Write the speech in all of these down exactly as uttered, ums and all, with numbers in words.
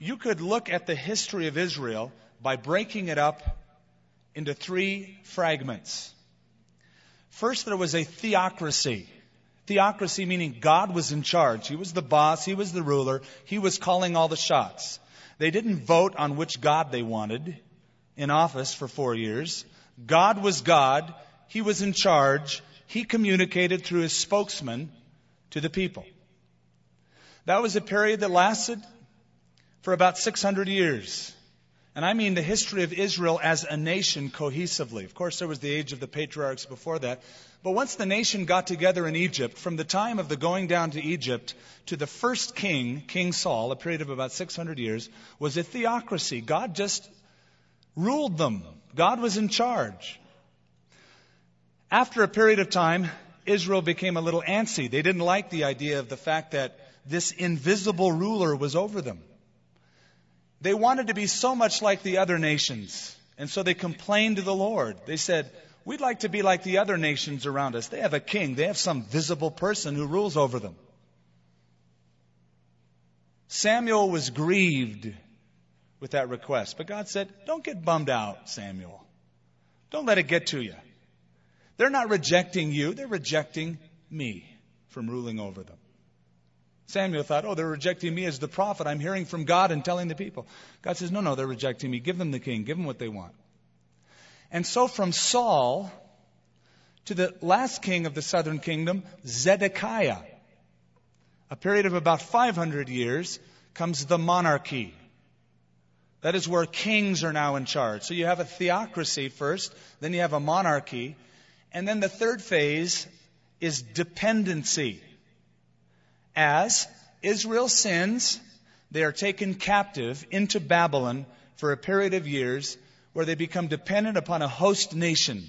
you could look at the history of Israel by breaking it up into three fragments. First, there was a theocracy. Theocracy meaning God was in charge. He was the boss. He was the ruler. He was calling all the shots. They didn't vote on which God they wanted in office for four years. God was God. He was in charge. He communicated through his spokesman to the people. That was a period that lasted for about six hundred years. And I mean the history of Israel as a nation cohesively. Of course, there was the age of the patriarchs before that. But once the nation got together in Egypt, from the time of the going down to Egypt to the first king, King Saul, a period of about six hundred years, was a theocracy. God just ruled them. God was in charge. After a period of time, Israel became a little antsy. They didn't like the idea of the fact that this invisible ruler was over them. They wanted to be so much like the other nations. And so they complained to the Lord. They said, we'd like to be like the other nations around us. They have a king. They have some visible person who rules over them. Samuel was grieved with that request. But God said, don't get bummed out, Samuel. Don't let it get to you. They're not rejecting you. They're rejecting me from ruling over them. Samuel thought, oh, they're rejecting me as the prophet. I'm hearing from God and telling the people. God says, no, no, they're rejecting me. Give them the king. Give them what they want. And so from Saul to the last king of the southern kingdom, Zedekiah, a period of about five hundred years, comes the monarchy. That is where kings are now in charge. So you have a theocracy first, then you have a monarchy, and then the third phase is dependency. As Israel sins, they are taken captive into Babylon for a period of years where they become dependent upon a host nation.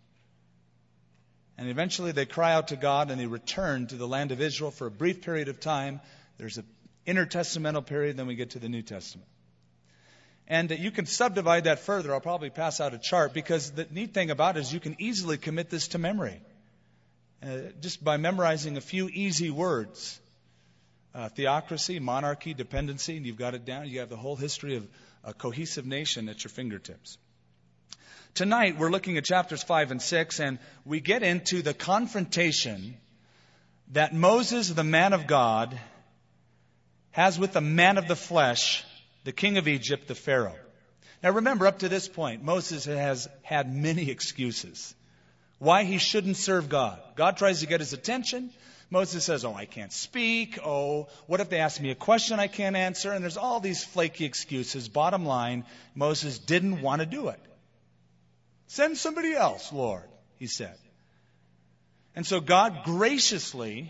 And eventually they cry out to God and they return to the land of Israel for a brief period of time. There's an intertestamental period, then we get to the New Testament. And you can subdivide that further. I'll probably pass out a chart because the neat thing about it is you can easily commit this to memory. Uh, just by memorizing a few easy words. Uh, theocracy, monarchy, dependency, and you've got it down. You have the whole history of a cohesive nation at your fingertips. Tonight, we're looking at chapters five and six, and we get into the confrontation that Moses, the man of God, has with the man of the flesh, the king of Egypt, the Pharaoh. Now remember, up to this point, Moses has had many excuses why he shouldn't serve God. God tries to get his attention. Moses says, oh, I can't speak. Oh, what if they ask me a question I can't answer? And there's all these flaky excuses. Bottom line, Moses didn't want to do it. Send somebody else, Lord, he said. And so God graciously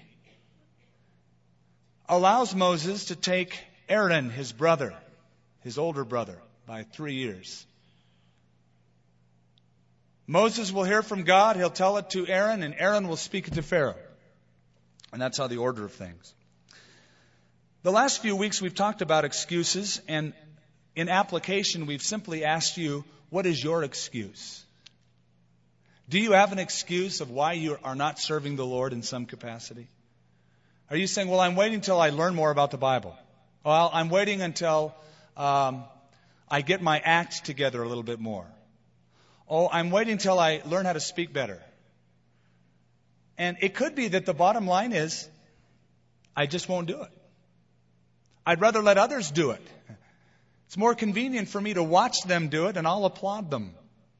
allows Moses to take Aaron, his brother, his older brother, by three years. Moses will hear from God. He'll tell it to Aaron, and Aaron will speak it to Pharaoh. And that's how the order of things. The last few weeks we've talked about excuses, and in application we've simply asked you, what is your excuse? Do you have an excuse of why you are not serving the Lord in some capacity? Are you saying, well, I'm waiting until I learn more about the Bible. Well, I'm waiting until um, I get my act together a little bit more. Oh, I'm waiting until I learn how to speak better. And it could be that the bottom line is, I just won't do it. I'd rather let others do it. It's more convenient for me to watch them do it, and I'll applaud them.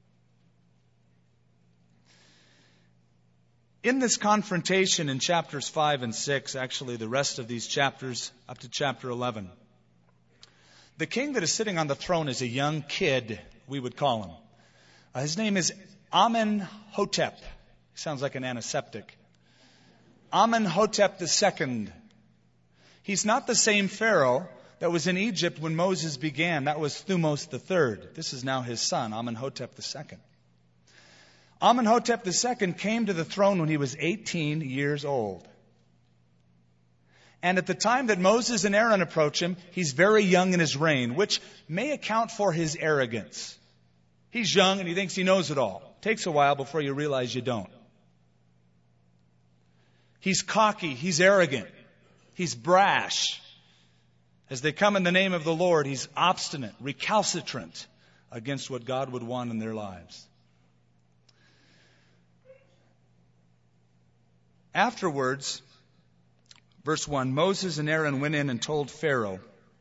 In this confrontation in chapters five and six, actually the rest of these chapters up to chapter eleven, the king that is sitting on the throne is a young kid, we would call him. Uh, his name is Amenhotep. Sounds like an antiseptic. Amenhotep the Second. He's not the same Pharaoh that was in Egypt when Moses began. That was Thumos the Third. This is now his son, Amenhotep the Second. Amenhotep the Second came to the throne when he was eighteen years old. And at the time that Moses and Aaron approach him, he's very young in his reign, which may account for his arrogance. He's young and he thinks he knows it all. Takes a while before you realize you don't. He's cocky. He's arrogant. He's brash. As they come in the name of the Lord, he's obstinate, recalcitrant against what God would want in their lives. Afterwards, verse one, Moses and Aaron went in and told Pharaoh,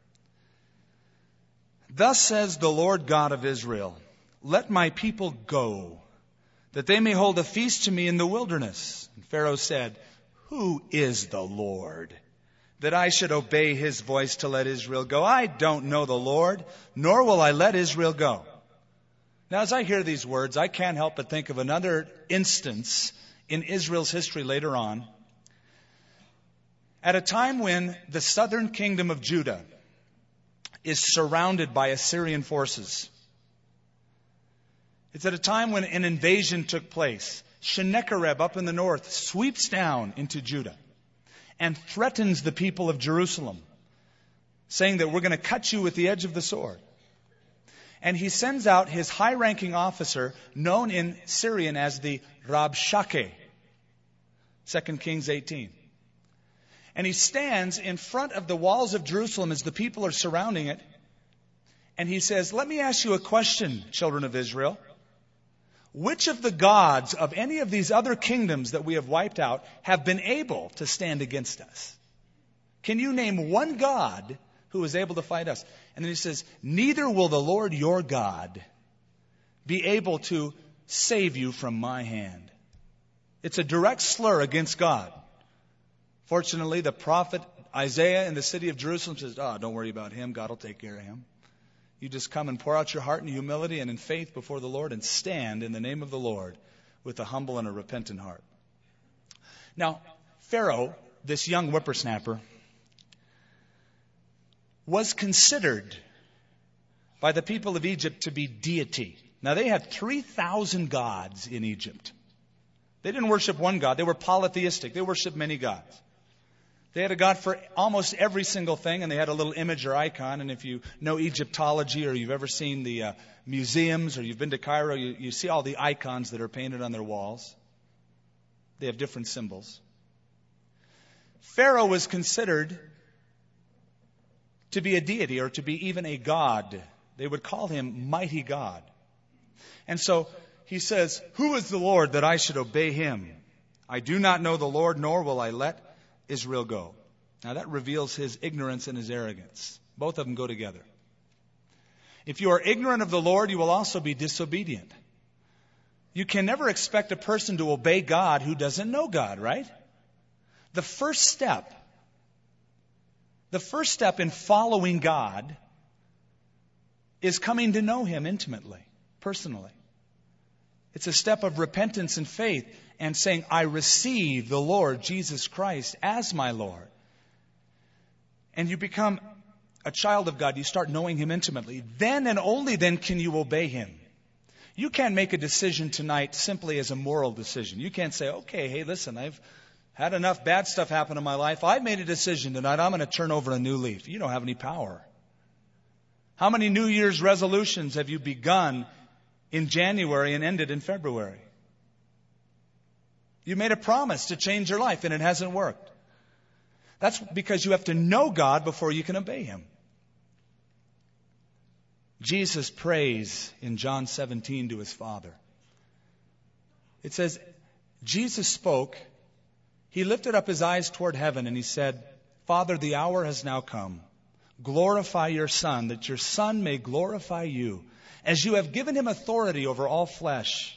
"Thus says the Lord God of Israel, let my people go, that they may hold a feast to me in the wilderness." And Pharaoh said, "Who is the Lord, that I should obey his voice to let Israel go? I don't know the Lord, nor will I let Israel go." Now, as I hear these words, I can't help but think of another instance in Israel's history later on, at a time when the southern kingdom of Judah is surrounded by Assyrian forces. It's at a time when an invasion took place. Sennacherib up in the north sweeps down into Judah and threatens the people of Jerusalem, saying that we're going to cut you with the edge of the sword. And he sends out his high-ranking officer, known in Syrian as the Rabshakeh, Second Kings eighteen. And he stands in front of the walls of Jerusalem as the people are surrounding it. And he says, "Let me ask you a question, children of Israel. Which of the gods of any of these other kingdoms that we have wiped out have been able to stand against us? Can you name one God who is able to fight us?" And then he says, "Neither will the Lord your God be able to save you from my hand." It's a direct slur against God. Fortunately, the prophet Isaiah in the city of Jerusalem says, "Oh, don't worry about him. God will take care of him. You just come and pour out your heart in humility and in faith before the Lord and stand in the name of the Lord with a humble and a repentant heart." Now, Pharaoh, this young whippersnapper, was considered by the people of Egypt to be deity. Now, they had three thousand gods in Egypt. They didn't worship one God. They were polytheistic. They worshiped many gods. They had a god for almost every single thing, and they had a little image or icon. And if you know Egyptology, or you've ever seen the uh, museums, or you've been to Cairo, you, you see all the icons that are painted on their walls. They have different symbols. Pharaoh was considered to be a deity, or to be even a god. They would call him Mighty God. And so he says, "Who is the Lord that I should obey him? I do not know the Lord, nor will I let Israel go." Now that reveals his ignorance and his arrogance. Both of them go together. If you are ignorant of the Lord, you will also be disobedient. You can never expect a person to obey God who doesn't know God, right? The first step, the first step in following God is coming to know him intimately, personally. It's a step of repentance and faith and saying, "I receive the Lord Jesus Christ as my Lord." And you become a child of God. You start knowing him intimately. Then and only then can you obey him. You can't make a decision tonight simply as a moral decision. You can't say, "Okay, hey, listen, I've had enough bad stuff happen in my life. I've made a decision tonight. I'm going to turn over a new leaf." You don't have any power. How many New Year's resolutions have you begun in January and ended in February? You made a promise to change your life and it hasn't worked. That's because you have to know God before you can obey him. Jesus prays in John seventeen to his Father. It says, Jesus spoke, he lifted up his eyes toward heaven and he said, "Father, the hour has now come. Glorify your Son, that your Son may glorify you, as you have given him authority over all flesh.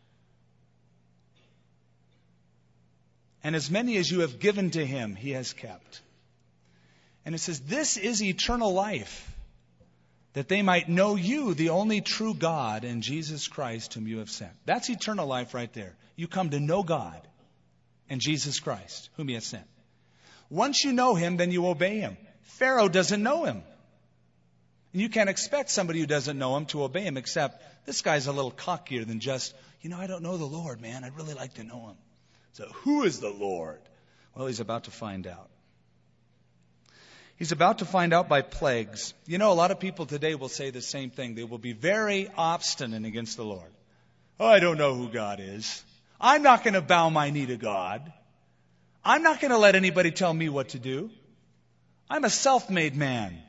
And as many as you have given to him, he has kept." And it says, "This is eternal life, that they might know you, the only true God, and Jesus Christ, whom you have sent." That's eternal life right there. You come to know God and Jesus Christ, whom he has sent. Once you know him, then you obey him. Pharaoh doesn't know him. And you can't expect somebody who doesn't know him to obey him, except this guy's a little cockier than just, "You know, I don't know the Lord, man. I'd really like to know him." So who is the Lord? Well, he's about to find out. He's about to find out by plagues. You know, a lot of people today will say the same thing. They will be very obstinate against the Lord. "Oh, I don't know who God is. I'm not going to bow my knee to God. I'm not going to let anybody tell me what to do. I'm a self-made man.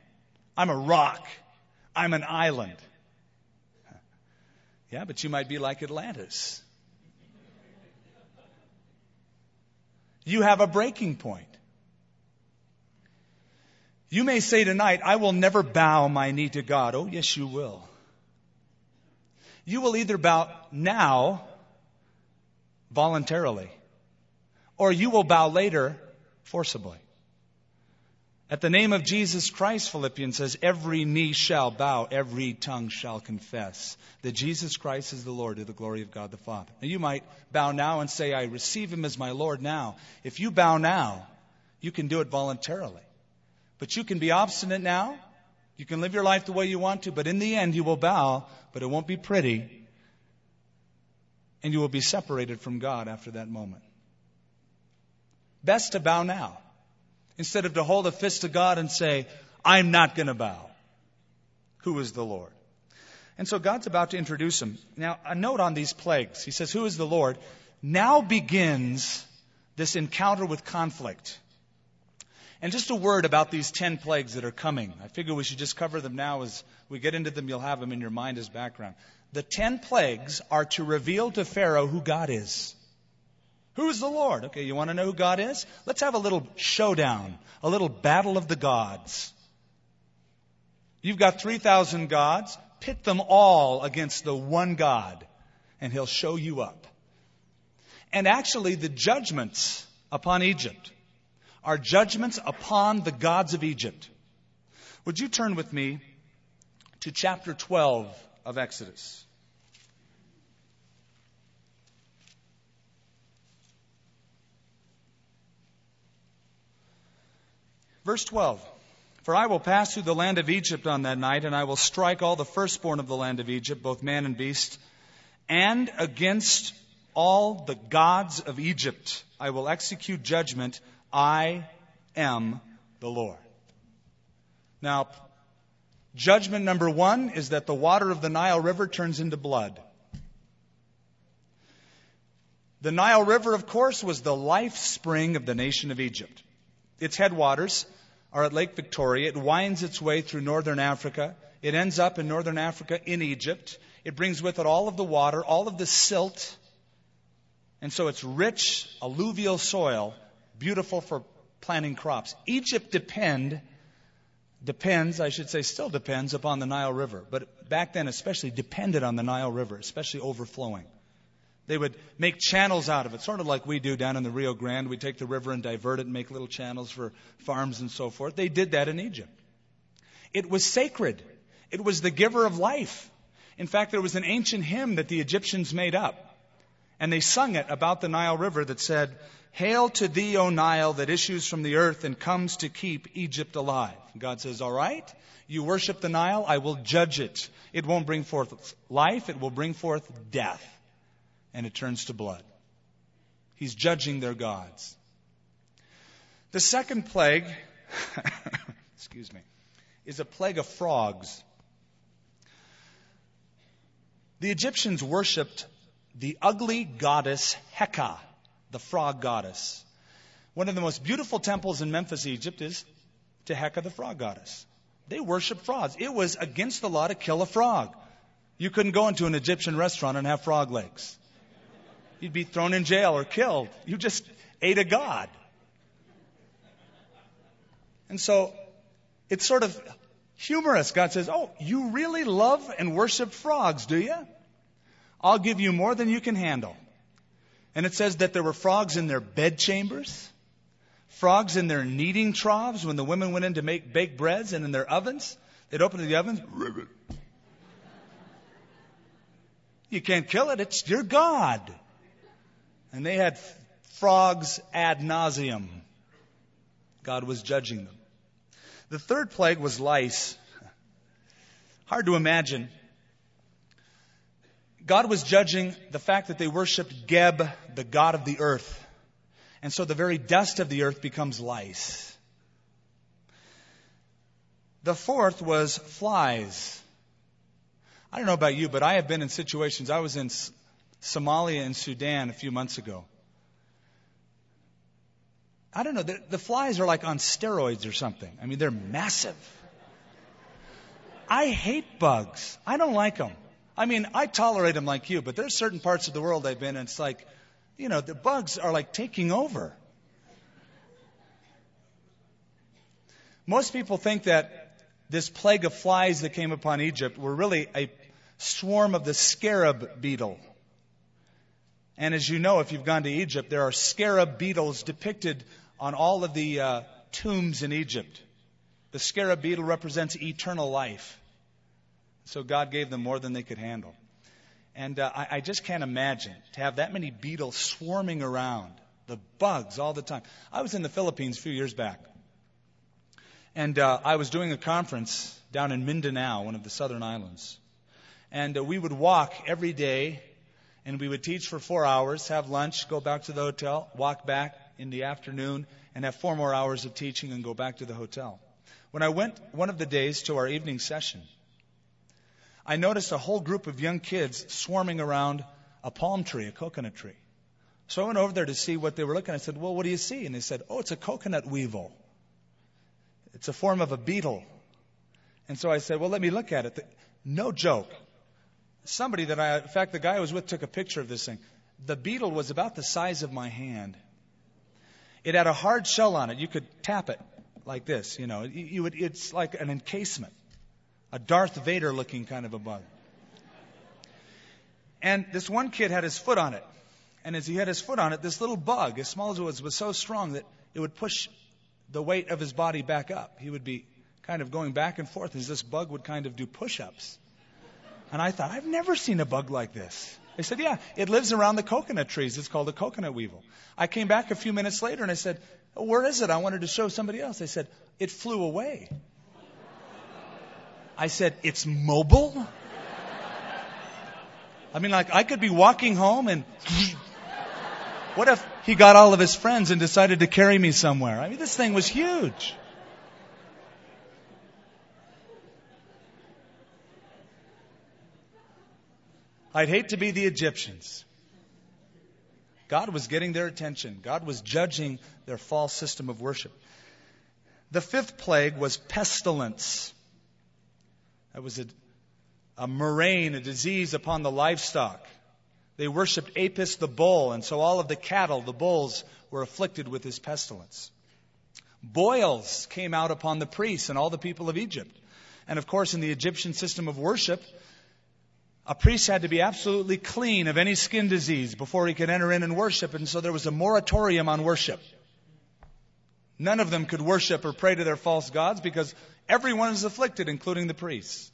I'm a rock. I'm an island. Yeah, but you might be like Atlantis. You have a breaking point. You may say tonight, I will never bow my knee to God. Oh, yes, you will. You will either bow now, voluntarily, or you will bow later, forcibly. At the name of Jesus Christ, Philippians says, every knee shall bow, every tongue shall confess that Jesus Christ is the Lord, to the glory of God the Father. Now, you might bow now and say, I receive Him as my Lord now. If you bow now, you can do it voluntarily. But you can be obstinate now. You can live your life the way you want to, but in the end you will bow, but it won't be pretty. And you will be separated from God after that moment. Best to bow now, instead of to hold a fist to God and say, I'm not going to bow. Who is the Lord? And so God's about to introduce him. Now, a note on these plagues. He says, who is the Lord? Now begins this encounter with conflict. And just a word about these ten plagues that are coming. I figure we should just cover them now. As we get into them, you'll have them in your mind as background. The ten plagues are to reveal to Pharaoh who God is. Who is the Lord? Okay, you want to know who God is? Let's have a little showdown, a little battle of the gods. You've got three thousand gods. Pit them all against the one God, and He'll show you up. And actually, the judgments upon Egypt are judgments upon the gods of Egypt. Would you turn with me to chapter twelve of Exodus? Verse twelve. For I will pass through the land of Egypt on that night, and I will strike all the firstborn of the land of Egypt, both man and beast, and against all the gods of Egypt I will execute judgment. I am the Lord. Now, judgment number one is that the water of the Nile River turns into blood. The Nile River, of course, was the life spring of the nation of Egypt. Its headwaters are at Lake Victoria. It winds its way through northern Africa. It ends up in northern Africa in Egypt. It brings with it all of the water, all of the silt. And so it's rich, alluvial soil, beautiful for planting crops. Egypt depend, depends, I should say still depends upon the Nile River. But back then especially depended on the Nile River, especially overflowing. They would make channels out of it, sort of like we do down in the Rio Grande. We take the river and divert it and make little channels for farms and so forth. They did that in Egypt. It was sacred. It was the giver of life. In fact, there was an ancient hymn that the Egyptians made up. And they sung it about the Nile River that said, Hail to thee, O Nile, that issues from the earth and comes to keep Egypt alive. And God says, all right, you worship the Nile, I will judge it. It won't bring forth life, it will bring forth death. And it turns to blood. He's judging their gods. The second plague, excuse me, is a plague of frogs. The Egyptians worshipped the ugly goddess Heka, the frog goddess. One of the most beautiful temples in Memphis, Egypt, is to Heka, the frog goddess. They worship frogs. It was against the law to kill a frog. You couldn't go into an Egyptian restaurant and have frog legs. You'd be thrown in jail or killed. You just ate a god. And so it's sort of humorous. God says, oh, you really love and worship frogs, do you? I'll give you more than you can handle. And it says that there were frogs in their bed chambers, frogs in their kneading troughs when the women went in to make baked breads, and in their ovens. They'd open the ovens. You can't kill it. It's your God. And they had frogs ad nauseum. God was judging them. The third plague was lice. Hard to imagine. God was judging the fact that they worshipped Geb, the god of the earth. And so the very dust of the earth becomes lice. The fourth was flies. I don't know about you, but I have been in situations. I was in Somalia and Sudan a few months ago. I don't know, the, the flies are like on steroids or something. I mean, they're massive. I hate bugs. I don't like them. I mean, I tolerate them like you, but there's certain parts of the world I've been in, it's like, you know, the bugs are like taking over. Most people think that this plague of flies that came upon Egypt were really a swarm of the scarab beetle. And as you know, if you've gone to Egypt, there are scarab beetles depicted on all of the uh, tombs in Egypt. The scarab beetle represents eternal life. So God gave them more than they could handle. And uh, I, I just can't imagine to have that many beetles swarming around, the bugs all the time. I was in the Philippines a few years back. And uh, I was doing a conference down in Mindanao, one of the southern islands. And uh, we would walk every day, and we would teach for four hours, have lunch, go back to the hotel, walk back in the afternoon, and have four more hours of teaching and go back to the hotel. When I went one of the days to our evening session, I noticed a whole group of young kids swarming around a palm tree, a coconut tree. So I went over there to see what they were looking at. I said, well, what do you see? And they said, oh, it's a coconut weevil. It's a form of a beetle. And so I said, well, let me look at it. No joke. Somebody that I, in fact, the guy I was with took a picture of this thing. The beetle was about the size of my hand. It had a hard shell on it. You could tap it like this, you know. You, you would, it's like an encasement. A Darth Vader looking kind of a bug. And this one kid had his foot on it. And as he had his foot on it, this little bug, as small as it was, was so strong that it would push the weight of his body back up. He would be kind of going back and forth as this bug would kind of do push-ups. And I thought, I've never seen a bug like this. They said, yeah, it lives around the coconut trees. It's called a coconut weevil. I came back a few minutes later and I said, oh, where is it? I wanted to show somebody else. They said, it flew away. I said, it's mobile? I mean, like, I could be walking home and what if he got all of his friends and decided to carry me somewhere? I mean, this thing was huge. I'd hate to be the Egyptians. God was getting their attention. God was judging their false system of worship. The fifth plague was pestilence. That was a, a murrain, a disease upon the livestock. They worshipped Apis the bull, and so all of the cattle, the bulls, were afflicted with this pestilence. Boils came out upon the priests and all the people of Egypt. And of course, in the Egyptian system of worship, a priest had to be absolutely clean of any skin disease before he could enter in and worship. And so there was a moratorium on worship. None of them could worship or pray to their false gods because everyone is afflicted, including the priests.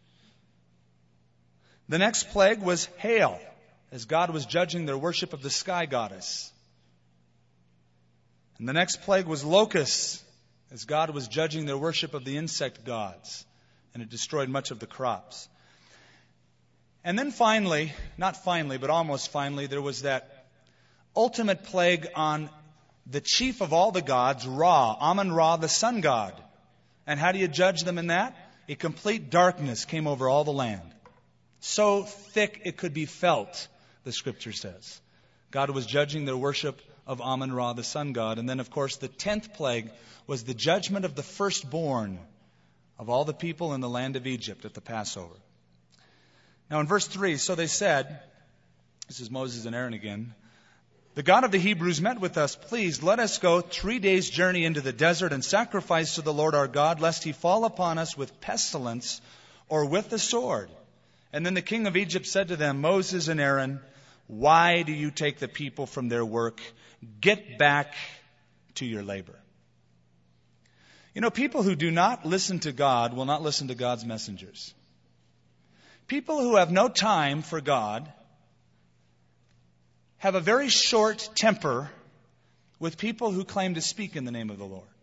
The next plague was hail, as God was judging their worship of the sky goddess. And the next plague was locusts, as God was judging their worship of the insect gods. And it destroyed much of the crops. And then finally, not finally, but almost finally, there was that ultimate plague on the chief of all the gods, Ra, Amun-Ra, the sun god. And how do you judge them in that? A complete darkness came over all the land. So thick it could be felt, the scripture says. God was judging their worship of Amun-Ra, the sun god. And then, of course, the tenth plague was the judgment of the firstborn of all the people in the land of Egypt at the Passover. Now in verse three, so they said, this is Moses and Aaron again, the God of the Hebrews met with us. Please let us go three days' journey into the desert and sacrifice to the Lord our God, lest he fall upon us with pestilence or with the sword. And then the king of Egypt said to them, Moses and Aaron, why do you take the people from their work? Get back to your labor. You know, people who do not listen to God will not listen to God's messengers. People who have no time for God have a very short temper with people who claim to speak in the name of the Lord.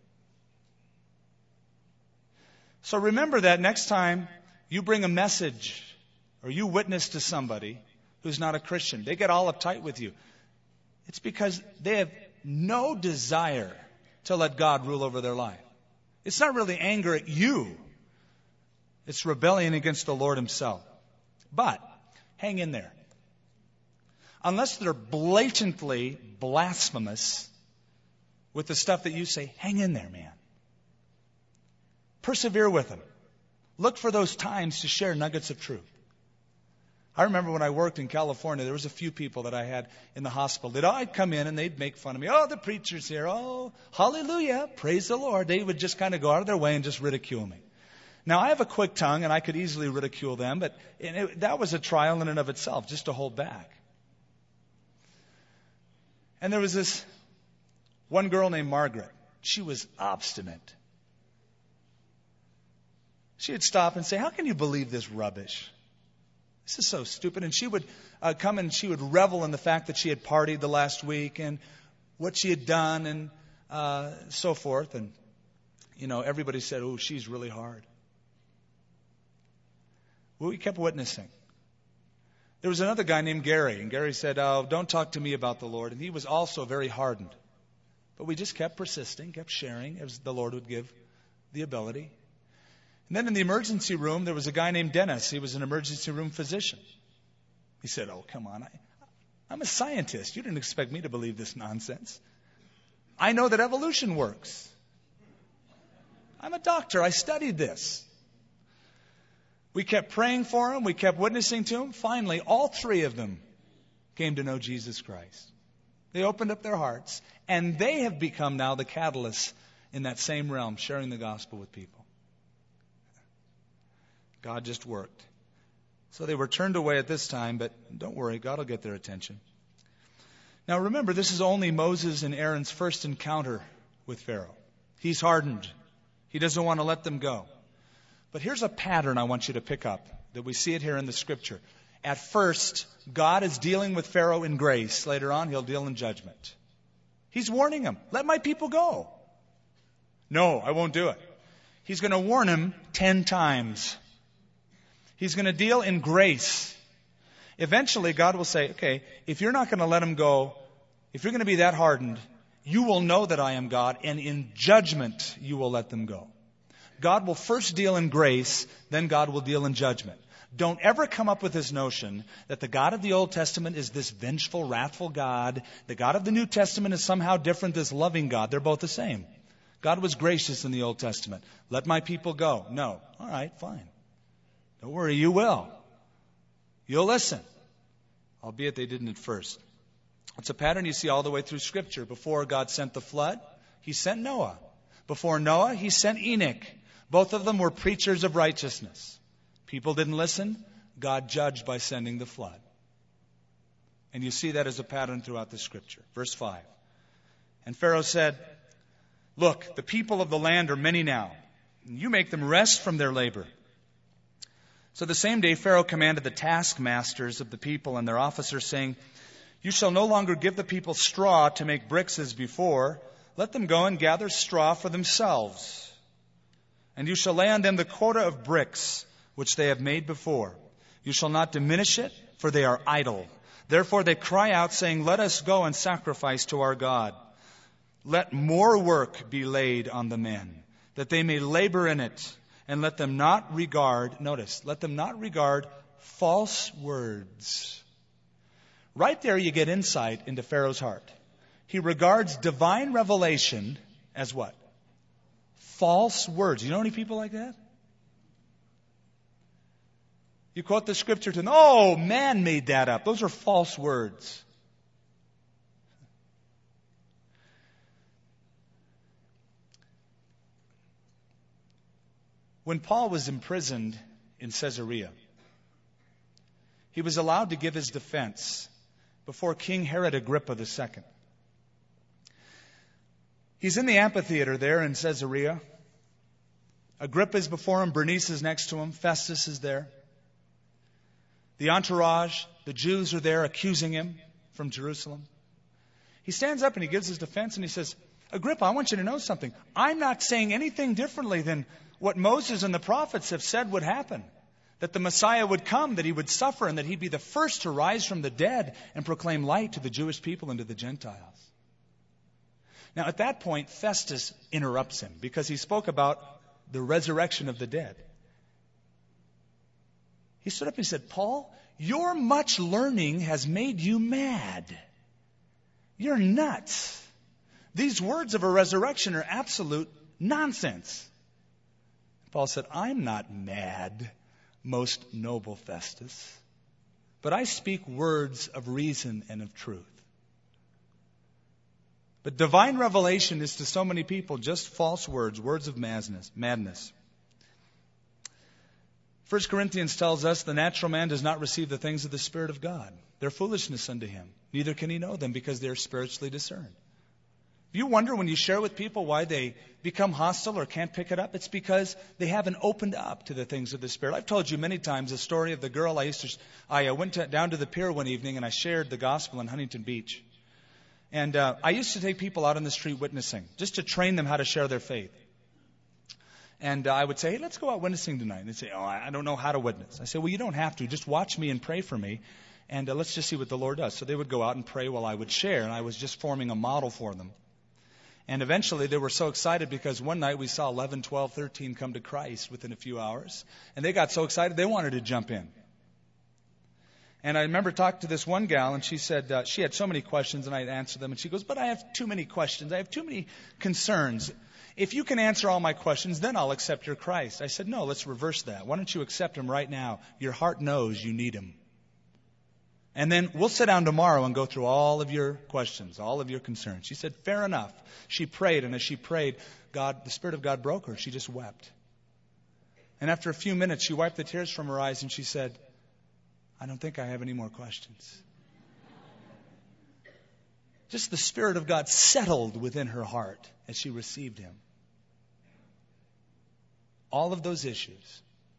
So remember that next time you bring a message or you witness to somebody who's not a Christian, they get all uptight with you. It's because they have no desire to let God rule over their life. It's not really anger at you. It's rebellion against the Lord himself. But hang in there. Unless they're blatantly blasphemous with the stuff that you say, hang in there, man. Persevere with them. Look for those times to share nuggets of truth. I remember when I worked in California, there was a few people that I had in the hospital that I'd come in and they'd make fun of me. Oh, the preacher's here. Oh, hallelujah. Praise the Lord. They would just kind of go out of their way and just ridicule me. Now, I have a quick tongue and I could easily ridicule them, but it, that was a trial in and of itself, just to hold back. And there was this one girl named Margaret. She was obstinate. She'd stop and say, how can you believe this rubbish? This is so stupid. And she would uh, come and she would revel in the fact that she had partied the last week and what she had done and uh, so forth. And, you know, everybody said, oh, she's really hard. Well, we kept witnessing. There was another guy named Gary. And Gary said, oh, don't talk to me about the Lord. And he was also very hardened. But we just kept persisting, kept sharing as the Lord would give the ability. And then in the emergency room, there was a guy named Dennis. He was an emergency room physician. He said, oh, come on. I, I'm a scientist. You didn't expect me to believe this nonsense. I know that evolution works. I'm a doctor. I studied this. We kept praying for him. We kept witnessing to him. Finally, all three of them came to know Jesus Christ. They opened up their hearts, and they have become now the catalysts in that same realm, sharing the gospel with people. God just worked. So they were turned away at this time, but don't worry, God will get their attention. Now remember, this is only Moses and Aaron's first encounter with Pharaoh. He's hardened. He doesn't want to let them go. But here's a pattern I want you to pick up, that we see it here in the Scripture. At first, God is dealing with Pharaoh in grace. Later on, he'll deal in judgment. He's warning him, let my people go. No, I won't do it. He's going to warn him ten times. He's going to deal in grace. Eventually, God will say, okay, if you're not going to let him go, if you're going to be that hardened, you will know that I am God, and in judgment you will let them go. God will first deal in grace, then God will deal in judgment. Don't ever come up with this notion that the God of the Old Testament is this vengeful, wrathful God. The God of the New Testament is somehow different, this loving God. They're both the same. God was gracious in the Old Testament. Let my people go. No. All right, fine. Don't worry, you will. You'll listen. Albeit they didn't at first. It's a pattern you see all the way through Scripture. Before God sent the flood, He sent Noah. Before Noah, He sent Enoch. Both of them were preachers of righteousness. People didn't listen. God judged by sending the flood. And you see that as a pattern throughout the Scripture. Verse five. And Pharaoh said, look, the people of the land are many now. You make them rest from their labor. So the same day Pharaoh commanded the taskmasters of the people and their officers, saying, you shall no longer give the people straw to make bricks as before. Let them go and gather straw for themselves. And you shall lay on them the quota of bricks which they have made before. You shall not diminish it, for they are idle. Therefore they cry out, saying, let us go and sacrifice to our God. Let more work be laid on the men, that they may labor in it. And let them not regard, notice, let them not regard false words. Right there you get insight into Pharaoh's heart. He regards divine revelation as what? False words. You know any people like that? You quote the Scripture to them, oh, man made that up. Those are false words. When Paul was imprisoned in Caesarea, he was allowed to give his defense before King Herod Agrippa the Second. He's in the amphitheater there in Caesarea. Agrippa is before him. Bernice is next to him. Festus is there. The entourage, the Jews are there accusing him from Jerusalem. He stands up and he gives his defense and he says, Agrippa, I want you to know something. I'm not saying anything differently than what Moses and the prophets have said would happen. That the Messiah would come, that he would suffer, and that he'd be the first to rise from the dead and proclaim light to the Jewish people and to the Gentiles. Now at that point, Festus interrupts him because he spoke about the resurrection of the dead. He stood up and he said, Paul, your much learning has made you mad. You're nuts. These words of a resurrection are absolute nonsense. Paul said, I'm not mad, most noble Festus, but I speak words of reason and of truth. But divine revelation is to so many people just false words, words of madness. madness. First Corinthians tells us the natural man does not receive the things of the Spirit of God. They're foolishness unto him. Neither can he know them because they are spiritually discerned. Do you wonder when you share with people why they become hostile or can't pick it up? It's because they haven't opened up to the things of the Spirit. I've told you many times the story of the girl I used to. I went to, down to the pier one evening and I shared the gospel in Huntington Beach. And uh, I used to take people out on the street witnessing, just to train them how to share their faith. And uh, I would say, hey, let's go out witnessing tonight. And they'd say, oh, I don't know how to witness. I say, well, you don't have to. Just watch me and pray for me. And uh, let's just see what the Lord does. So they would go out and pray while I would share. And I was just forming a model for them. And eventually they were so excited because one night we saw eleven, twelve, thirteen come to Christ within a few hours. And they got so excited they wanted to jump in. And I remember talking to this one gal, and she said uh, she had so many questions, and I'd answer them. And she goes, but I have too many questions. I have too many concerns. If you can answer all my questions, then I'll accept your Christ. I said, no, let's reverse that. Why don't you accept him right now? Your heart knows you need him. And then we'll sit down tomorrow and go through all of your questions, all of your concerns. She said, fair enough. She prayed, and as she prayed, God, the Spirit of God broke her. She just wept. And after a few minutes, she wiped the tears from her eyes, and she said, I don't think I have any more questions. Just the Spirit of God settled within her heart as she received him. All of those issues.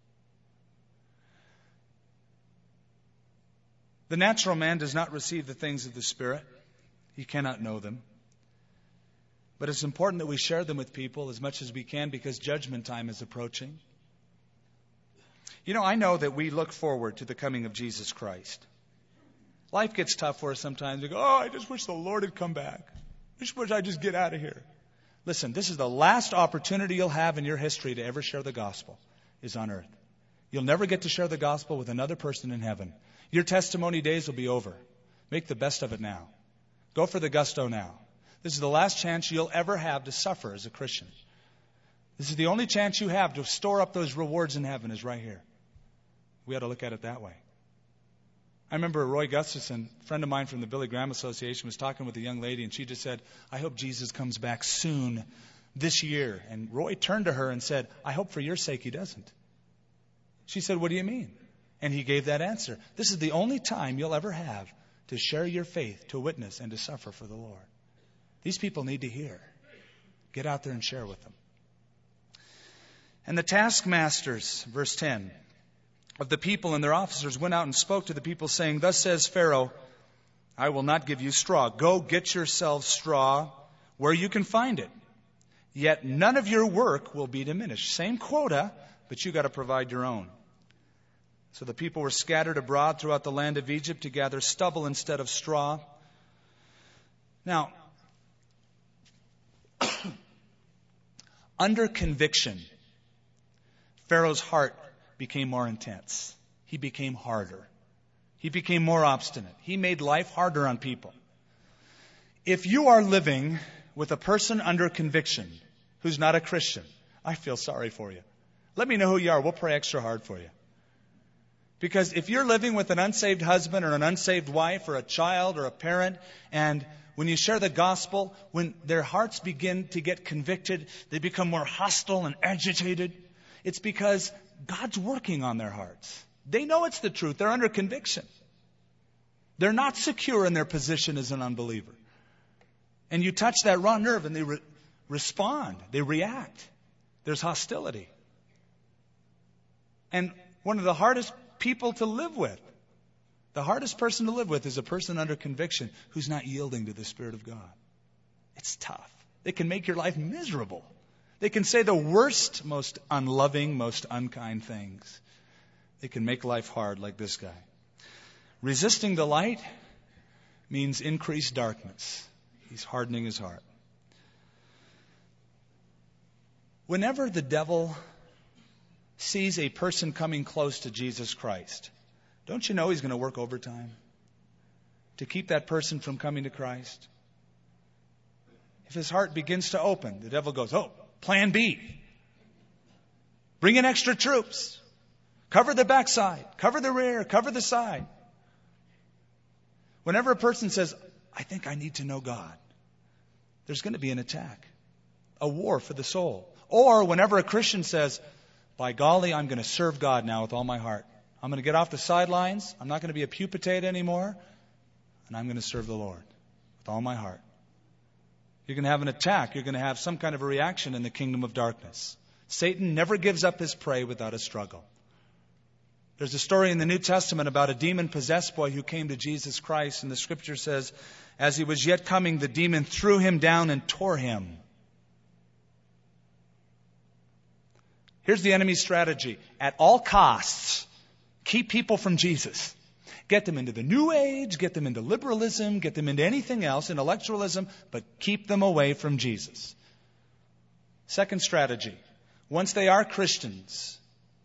The natural man does not receive the things of the Spirit. He cannot know them. But it's important that we share them with people as much as we can because judgment time is approaching. You know, I know that we look forward to the coming of Jesus Christ. Life gets tough for us sometimes. We go, oh, I just wish the Lord had come back. I just wish I'd just get out of here. Listen, this is the last opportunity you'll have in your history to ever share the gospel is on earth. You'll never get to share the gospel with another person in heaven. Your testimony days will be over. Make the best of it now. Go for the gusto now. This is the last chance you'll ever have to suffer as a Christian. This is the only chance you have to store up those rewards in heaven is right here. We ought to look at it that way. I remember Roy Gustafson, a friend of mine from the Billy Graham Association, was talking with a young lady, and she just said, I hope Jesus comes back soon this year. And Roy turned to her and said, I hope for your sake he doesn't. She said, what do you mean? And he gave that answer. This is the only time you'll ever have to share your faith, to witness, and to suffer for the Lord. These people need to hear. Get out there and share with them. And the taskmasters, verse ten, of the people and their officers went out and spoke to the people, saying, thus says Pharaoh, I will not give you straw. Go get yourselves straw where you can find it. Yet none of your work will be diminished. Same quota, but you got to provide your own. So the people were scattered abroad throughout the land of Egypt to gather stubble instead of straw. Now, under conviction, Pharaoh's heart became more intense. He became harder. He became more obstinate. He made life harder on people. If you are living with a person under conviction who's not a Christian, I feel sorry for you. Let me know who you are. We'll pray extra hard for you. Because if you're living with an unsaved husband or an unsaved wife or a child or a parent, and when you share the gospel, when their hearts begin to get convicted, they become more hostile and agitated, it's because God's working on their hearts. They know it's the truth. They're under conviction. They're not secure in their position as an unbeliever. And you touch that raw nerve and they re- respond. They react. There's hostility. And one of the hardest people to live with, the hardest person to live with is a person under conviction who's not yielding to the Spirit of God. It's tough. It can make your life miserable. They can say the worst, most unloving, most unkind things. They can make life hard like this guy. Resisting the light means increased darkness. He's hardening his heart. Whenever the devil sees a person coming close to Jesus Christ, don't you know he's going to work overtime to keep that person from coming to Christ? If his heart begins to open, the devil goes, oh, plan B. Bring in extra troops. Cover the backside. Cover the rear. Cover the side. Whenever a person says, I think I need to know God, there's going to be an attack. A war for the soul. Or whenever a Christian says, by golly, I'm going to serve God now with all my heart. I'm going to get off the sidelines. I'm not going to be a pew potato anymore. And I'm going to serve the Lord with all my heart. You're going to have an attack. You're going to have some kind of a reaction in the kingdom of darkness. Satan never gives up his prey without a struggle. There's a story in the New Testament about a demon-possessed boy who came to Jesus Christ. And the scripture says, as he was yet coming, the demon threw him down and tore him. Here's the enemy's strategy. At all costs, keep people from Jesus. Get them into the New Age, get them into liberalism, get them into anything else, intellectualism, but keep them away from Jesus. Second strategy. Once they are Christians,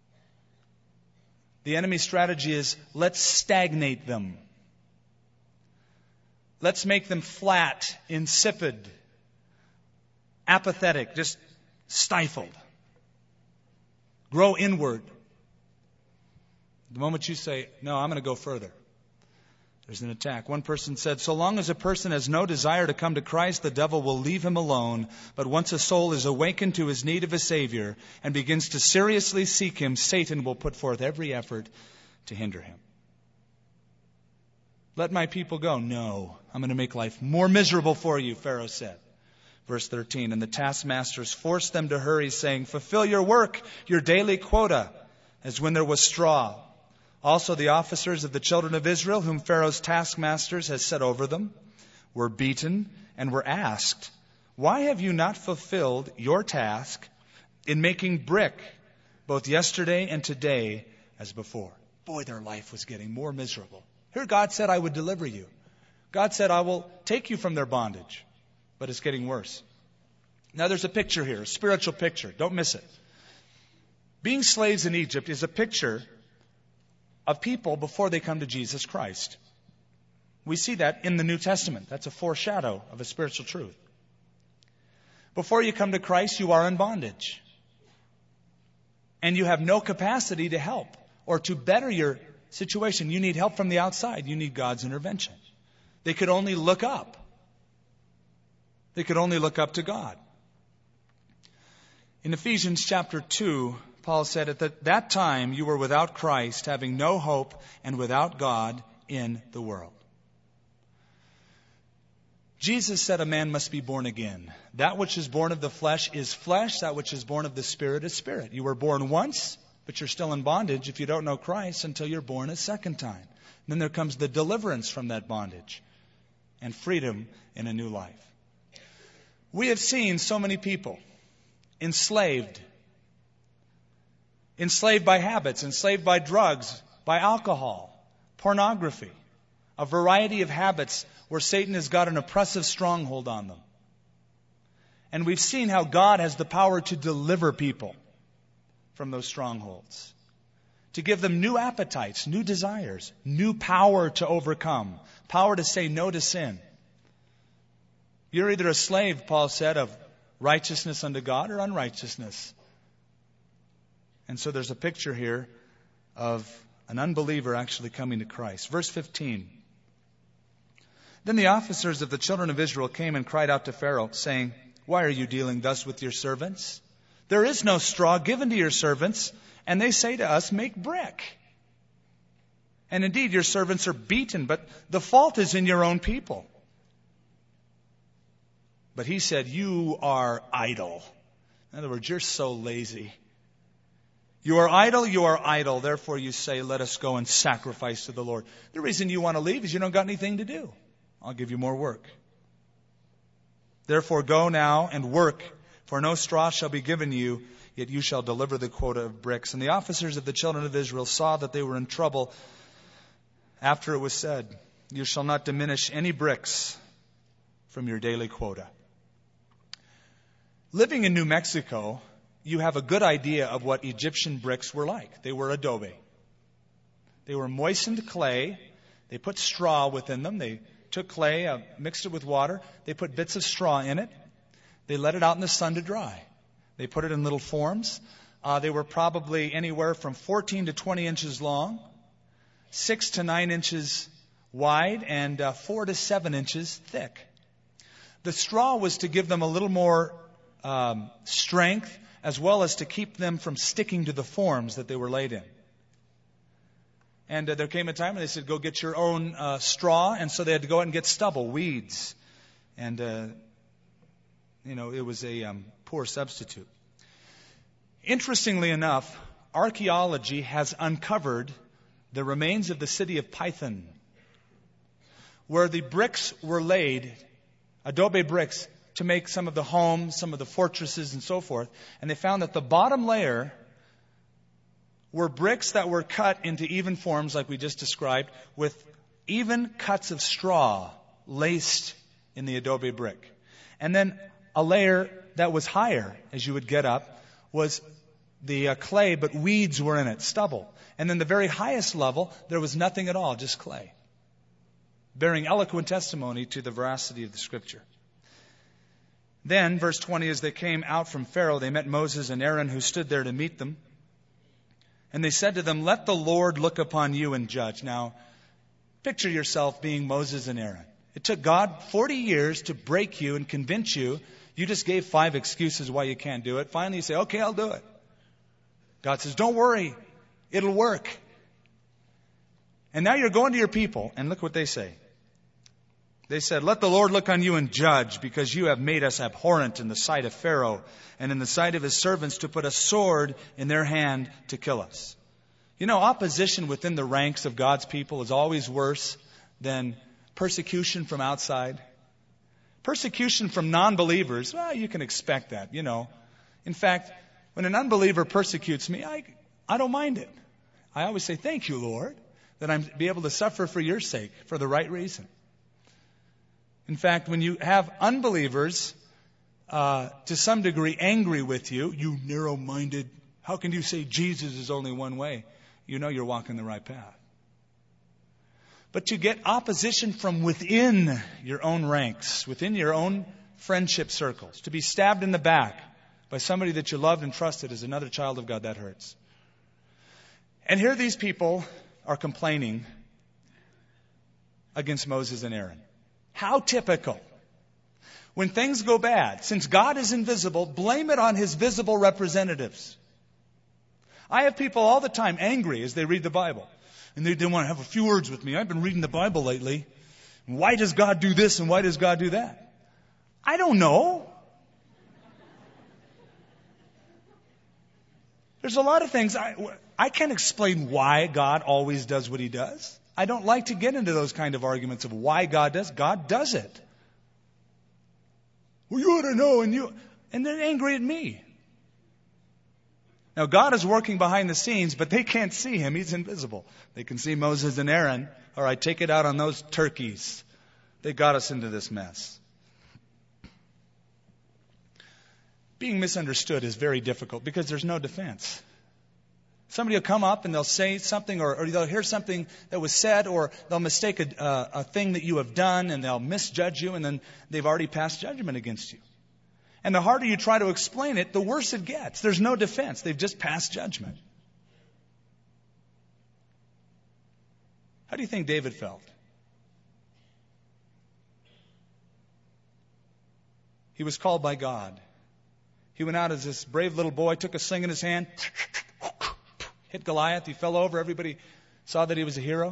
the enemy's strategy is, let's stagnate them. Let's make them flat, insipid, apathetic, just stifled. Grow inward. The moment you say, no, I'm going to go further, there's an attack. One person said, so long as a person has no desire to come to Christ, the devil will leave him alone. But once a soul is awakened to his need of a Savior and begins to seriously seek Him, Satan will put forth every effort to hinder him. Let my people go. No, I'm going to make life more miserable for you, Pharaoh said. Verse thirteen, and the taskmasters forced them to hurry, saying, fulfill your work, your daily quota, as when there was straw. Also the officers of the children of Israel, whom Pharaoh's taskmasters had set over them, were beaten and were asked, why have you not fulfilled your task in making brick, both yesterday and today as before? Boy, their life was getting more miserable. Here God said, I would deliver you. God said, I will take you from their bondage. But it's getting worse. Now there's a picture here, a spiritual picture. Don't miss it. Being slaves in Egypt is a picture of people before they come to Jesus Christ. We see that in the New Testament. That's a foreshadow of a spiritual truth. Before you come to Christ, you are in bondage. And you have no capacity to help or to better your situation. You need help from the outside. You need God's intervention. They could only look up. They could only look up to God. In Ephesians chapter two, Paul said, at the, that time you were without Christ, having no hope and without God in the world. Jesus said a man must be born again. That which is born of the flesh is flesh. That which is born of the Spirit is spirit. You were born once, but you're still in bondage if you don't know Christ until you're born a second time. And then there comes the deliverance from that bondage and freedom in a new life. We have seen so many people enslaved. Enslaved by habits, enslaved by drugs, by alcohol, pornography, a variety of habits where Satan has got an oppressive stronghold on them. And we've seen how God has the power to deliver people from those strongholds, to give them new appetites, new desires, new power to overcome, power to say no to sin. You're either a slave, Paul said, of righteousness unto God or unrighteousness. And so there's a picture here of an unbeliever actually coming to Christ. Verse fifteen. Then the officers of the children of Israel came and cried out to Pharaoh, saying, why are you dealing thus with your servants? There is no straw given to your servants, and they say to us, make brick. And indeed, your servants are beaten, but the fault is in your own people. But he said, you are idle. In other words, you're so lazy. You are idle, you are idle. Therefore you say, let us go and sacrifice to the Lord. The reason you want to leave is you don't got anything to do. I'll give you more work. Therefore go now and work, for no straw shall be given you, yet you shall deliver the quota of bricks. And the officers of the children of Israel saw that they were in trouble after it was said, you shall not diminish any bricks from your daily quota. Living in New Mexico, you have a good idea of what Egyptian bricks were like. They were adobe. They were moistened clay. They put straw within them. They took clay, uh, mixed it with water. They put bits of straw in it. They let it out in the sun to dry. They put it in little forms, Uh, they were probably anywhere from fourteen to twenty inches long, six to nine inches wide, and uh, four to seven inches thick. The straw was to give them a little more um, strength, as well as to keep them from sticking to the forms that they were laid in. And uh, there came a time when they said, go get your own uh, straw, and so they had to go out and get stubble, weeds. And, uh, you know, it was a um, poor substitute. Interestingly enough, archaeology has uncovered the remains of the city of Pithom, where the bricks were laid, adobe bricks, to make some of the homes, some of the fortresses, and so forth. And they found that the bottom layer were bricks that were cut into even forms, like we just described, with even cuts of straw laced in the adobe brick. And then a layer that was higher, as you would get up, was the uh, clay, but weeds were in it, stubble. And then the very highest level, there was nothing at all, just clay, bearing eloquent testimony to the veracity of the Scripture. Then, verse twenty, as they came out from Pharaoh, they met Moses and Aaron, who stood there to meet them. And they said to them, let the Lord look upon you and judge. Now, picture yourself being Moses and Aaron. It took God forty years to break you and convince you. You just gave five excuses why you can't do it. Finally, you say, okay, I'll do it. God says, don't worry. It'll work. And now you're going to your people, and look what they say. They said, let the Lord look on you and judge, because you have made us abhorrent in the sight of Pharaoh and in the sight of his servants, to put a sword in their hand to kill us. You know, opposition within the ranks of God's people is always worse than persecution from outside. Persecution from non-believers, well, you can expect that, you know. In fact, when an unbeliever persecutes me, I, I don't mind it. I always say, thank you, Lord, that I'm be able to suffer for your sake, for the right reason. In fact, when you have unbelievers, uh, to some degree, angry with you, you narrow-minded, how can you say Jesus is only one way? You know you're walking the right path. But to get opposition from within your own ranks, within your own friendship circles, to be stabbed in the back by somebody that you loved and trusted as another child of God, that hurts. And here these people are complaining against Moses and Aaron. How typical. When things go bad, since God is invisible, blame it on his visible representatives. I have people all the time angry as they read the Bible. And they, they want to have a few words with me. I've been reading the Bible lately. Why does God do this and why does God do that? I don't know. There's a lot of things. I, I can't explain why God always does what he does. I don't like to get into those kind of arguments of why God does. God does it. Well, you ought to know, and you, and they're angry at me. Now, God is working behind the scenes, but they can't see him. He's invisible. They can see Moses and Aaron. All right, take it out on those turkeys. They got us into this mess. Being misunderstood is very difficult because there's no defense. Somebody will come up and they'll say something, or, or they'll hear something that was said, or they'll mistake a, uh, a thing that you have done, and they'll misjudge you, and then they've already passed judgment against you. And the harder you try to explain it, the worse it gets. There's no defense. They've just passed judgment. How do you think David felt? He was called by God. He went out as this brave little boy, took a sling in his hand, hit Goliath. He fell over. Everybody saw that he was a hero.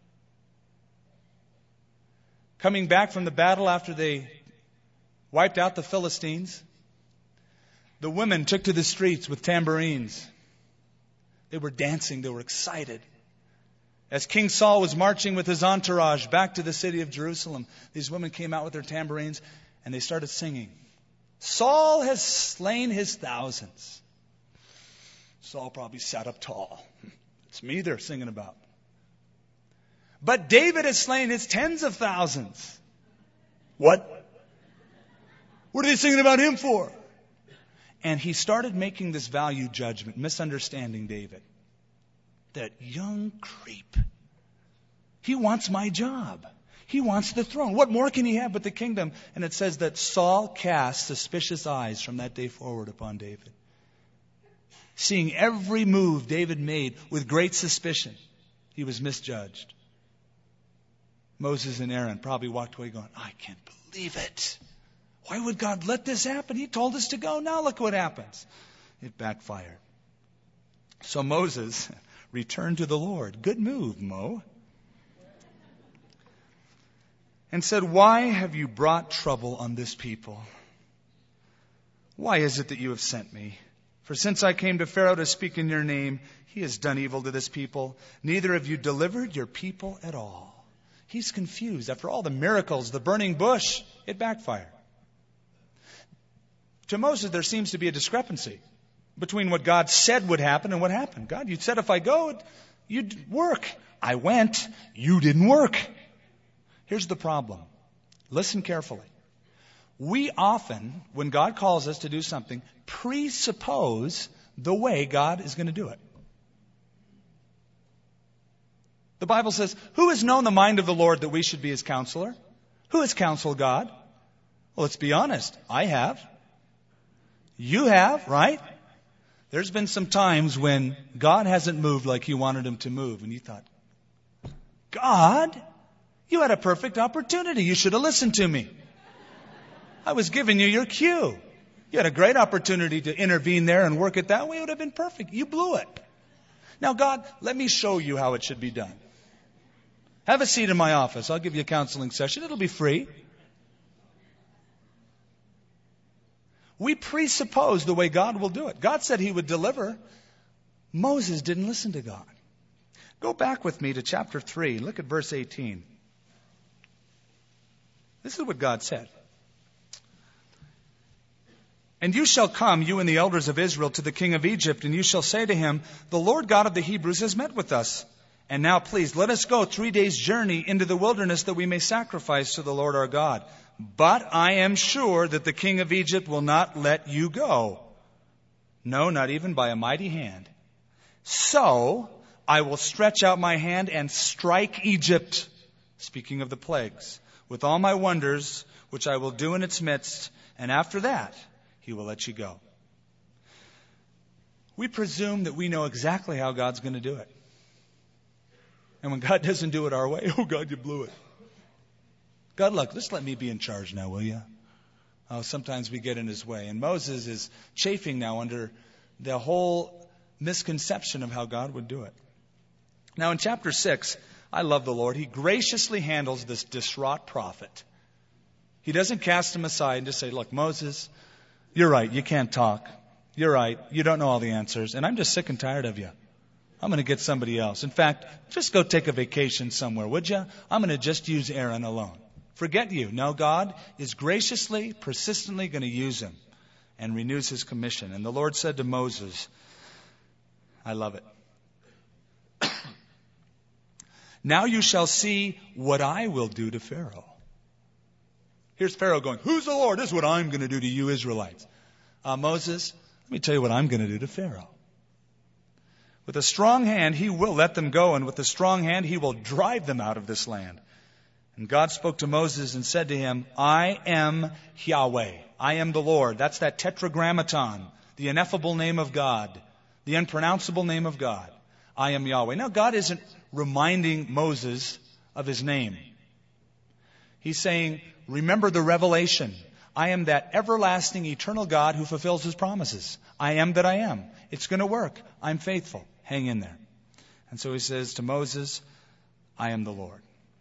Coming back from the battle after they wiped out the Philistines, the women took to the streets with tambourines. They were dancing. They were excited. As King Saul was marching with his entourage back to the city of Jerusalem, these women came out with their tambourines and they started singing. Saul has slain his thousands. Saul probably sat up tall. It's me they're singing about. But David has slain his tens of thousands. What? What are they singing about him for? And he started making this value judgment, misunderstanding David. That young creep. He wants my job. He wants the throne. What more can he have but the kingdom? And it says that Saul cast suspicious eyes from that day forward upon David. seeing every move David made with great suspicion. He was misjudged. Moses and Aaron probably walked away going, I can't believe it. Why would God let this happen? He told us to go. Now look what happens. It backfired. So Moses returned to the Lord. Good move, Mo. And said, why have you brought trouble on this people? Why is it that you have sent me? For since I came to Pharaoh to speak in your name, he has done evil to this people. Neither have you delivered your people at all. He's confused. After all the miracles, the burning bush, it backfired. To Moses, there seems to be a discrepancy between what God said would happen and what happened. God, you said if I go, you'd work. I went. You didn't work. Here's the problem. Listen carefully. We often, when God calls us to do something, presuppose the way God is going to do it. The Bible says, who has known the mind of the Lord that we should be his counselor? Who has counseled God? Well, let's be honest. I have. You have, right? There's been some times when God hasn't moved like you wanted him to move. And you thought, God, you had a perfect opportunity. You should have listened to me. I was giving you your cue. You had a great opportunity to intervene there and work it that way. It would have been perfect. You blew it. Now, God, let me show you how it should be done. Have a seat in my office. I'll give you a counseling session. It'll be free. We presuppose the way God will do it. God said he would deliver. Moses didn't listen to God. Go back with me to chapter three. Look at verse eighteen. This is what God said. And you shall come, you and the elders of Israel, to the king of Egypt, and you shall say to him, the Lord God of the Hebrews has met with us. And now please, let us go three days' journey into the wilderness that we may sacrifice to the Lord our God. But I am sure that the king of Egypt will not let you go. No, not even by a mighty hand. So I will stretch out my hand and strike Egypt, speaking of the plagues, with all my wonders, which I will do in its midst. And after that, he will let you go. We presume that we know exactly how God's going to do it. And when God doesn't do it our way, oh God, you blew it. God, look, just let me be in charge now, will you? Oh, sometimes we get in his way. And Moses is chafing now under the whole misconception of how God would do it. Now in chapter six, I love the Lord. He graciously handles this distraught prophet. He doesn't cast him aside and just say, look, Moses, you're right, you can't talk. You're right, you don't know all the answers. And I'm just sick and tired of you. I'm going to get somebody else. In fact, just go take a vacation somewhere, would you? I'm going to just use Aaron alone. Forget you. No, God is graciously, persistently going to use him and renews his commission. And the Lord said to Moses, I love it. Now you shall see what I will do to Pharaoh. Here's Pharaoh going, who's the Lord? This is what I'm going to do to you Israelites. Uh, Moses, let me tell you what I'm going to do to Pharaoh. With a strong hand, he will let them go, and with a strong hand, he will drive them out of this land. And God spoke to Moses and said to him, I am Yahweh. I am the Lord. That's that tetragrammaton, the ineffable name of God, the unpronounceable name of God. I am Yahweh. Now, God isn't reminding Moses of his name. He's saying, remember the revelation. I am that everlasting, eternal God who fulfills his promises. I am that I am. It's going to work. I'm faithful. Hang in there. And so he says to Moses, I am the Lord.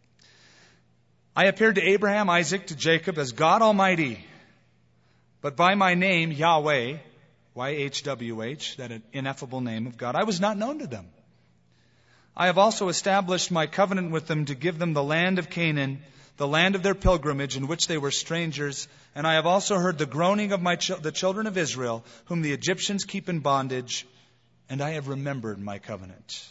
I appeared to Abraham, Isaac, to Jacob as God Almighty, but by my name, Yahweh, Y H W H, that ineffable name of God, I was not known to them. I have also established my covenant with them to give them the land of Canaan, the land of their pilgrimage in which they were strangers. And I have also heard the groaning of my ch- the children of Israel, whom the Egyptians keep in bondage, and I have remembered my covenant.